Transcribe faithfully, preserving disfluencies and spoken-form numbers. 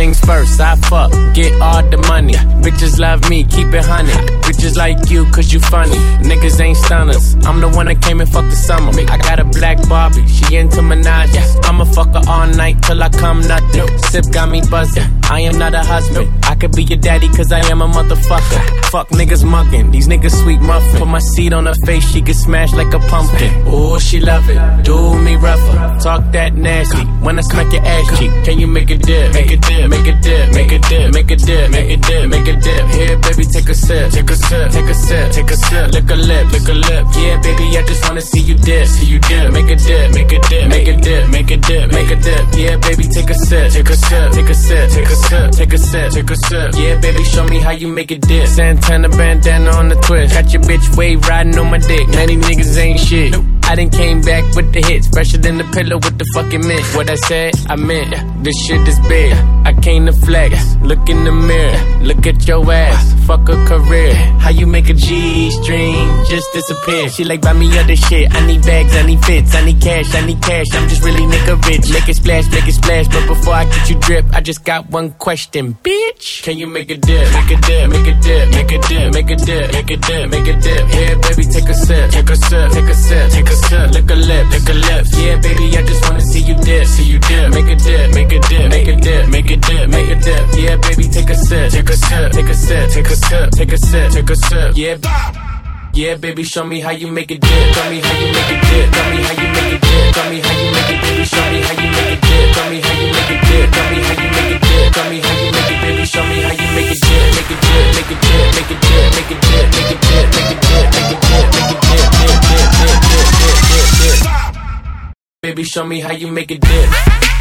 things first, I fuck, get all the money. Bitches love me, keep it honey. Bitches like you, cause you funny. Niggas ain't stunners. I'm the one that came and fucked the summer. I got a black Barbie, she into Minaj. I'ma fuck her all night till I come nothing. Sip got me buzzing, I am not a husband. I could be your daddy cause I am a motherfucker. Fuck niggas mugging, these niggas sweet muffin. Put my seed on her face, she get smashed like a pumpkin. Ooh, she love it, do me rougher. Talk that nasty, when I smack your ass cheek. Can you make a dip, make a dip, make a dip, make a dip, make a dip, make a dip, make a dip. Here baby, take a sip, take a sip, take a sip, take a sip. Lick a lip, lick a lip. Yeah baby, I just wanna see you dip, see you dip. Make a dip, make a dip, make a dip, make a dip, make a dip. Yeah baby, take a sip, take a sip, take a sip, take a sip, take a sip, take a sip. Yeah baby, show me how you make a dip. Santana bandana on the twist, got your bitch wave riding on my dick. Many niggas ain't shit. I done came back with the hits, fresher than the pillow with the fucking mint. What I said, I meant. This shit is big. I came to flex. Look in the mirror, look at your ass. Fuck a career. How you make a G-string just disappear? She like, buy me other shit. I need bags, I need fits, I need cash, I need cash. I'm just really nigga rich. Make it splash, make it splash. But before I get you drip, I just got one question, bitch. Can you make a dip? Make a dip, make a dip, make a dip, make a dip, make a dip, make a dip. Here, baby, take a sip, take a sip, take a sip, take a sip. Lick a lip, lick a lip. Yeah, baby, I just wanna see you dip, see you dip. Make a dip, make a dip, make a dip, make a dip, make a dip. Yeah, baby, take a sip, take a sip, take a sip, take a sip, take a sip, take a sip. Yeah, yeah, baby, show me how you make a dip. Show me how you make a dip. Show me how you make a dip. Show me how you make it, baby. Show me how you make a dip. Show me how you make a dip. Show me how you make a dip. Show me how you make it, baby. Show me how you make a dip. Make a dip, make a dip, make a dip, make a dip, make a dip, make a dip, make a dip, make a dip, dip, dip, dip, dip, dip, dip, dip. Baby, show me how you make a dip.